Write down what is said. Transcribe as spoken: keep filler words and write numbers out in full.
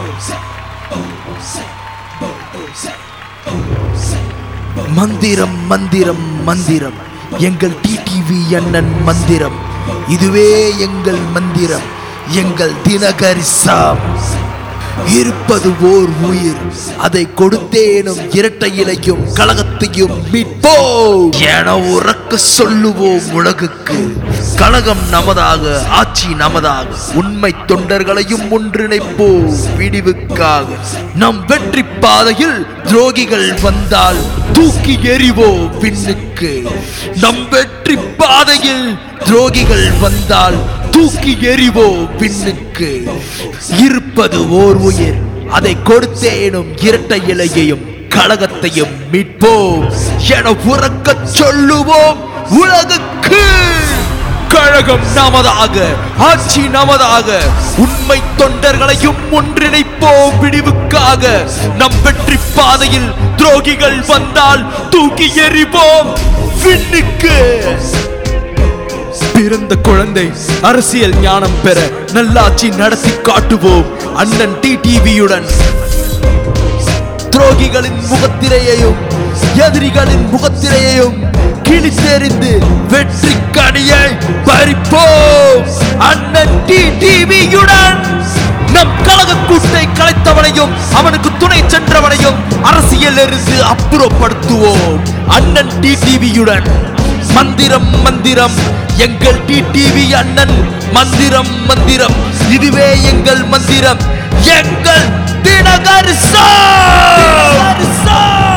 மந்திரம் மந்திரம் மந்திரம் எங்கள் டிடிவி அண்ணன் மந்திரம். இதுவே எங்கள் மந்திரம், எங்கள் தினகரி சாம். இருப்பது ஓர் உயிர், அதை கொடுத்தேனும் இரட்டை இலையும் கழகத்தையும் மீட்போம் என உறக்க சொல்லுவோம் உலகுக்கு. கழகம் நமதாக, ஆட்சி நமதாக, உண்மை தொண்டர்களையும் ஒன்றிணைப்போம் விடிவுக்காக. நம் வெற்றி பாதையில் துரோகிகள் வந்தால் தூக்கி எறிவோம் விண்ணுக்கு. நம் வெற்றி பாதையில் துரோகிகள் வந்தால் தூக்கி எறிவோம் விண்ணுக்கு. இருப்பது ஓர் உயிர், அதை கொடுத்தேனும் இரட்டை இலையையும் கழகத்தையும் மீட்போம் என உறக்க சொல்லுவோம் உலகுக்கு. கழகம் நமதாக, ஆட்சி நமதாக, உண்மை தொண்டர்களையும் ஒன்றிணைப்போம் விடிவுக்காக. நம் வெற்றி பாதையில் துரோகிகள் வந்தால் தூக்கி எறிவோம் விண்ணுக்கு. பிறந்த குழந்தை அரசியல் ஞானம் பெற நல்லாட்சி நடத்தி காட்டுவோம் அண்ணன் டிடிவியுடன். துரோகிகளின் முகத்திரையையும் எதிரிகளின் முகத்திரையையும் கிழித்தெறிந்து வெற்றி கனியை பறிப்போம் அண்ணன் டிடிவியுடன். நம் கழக கூட்டை கலைத்தவனையும் அவனுக்கு துணை சென்றவனையும் அரசியல் இருந்து அப்புறப்படுத்துவோம் அண்ணன் டிடிவியுடன். மந்திரம் மந்திரம் எங்கள் டிடிவி அண்ணன் மந்திரம் மந்திரம். இதுவே எங்கள் மந்திரம், எங்கள் தினகரி சாம்.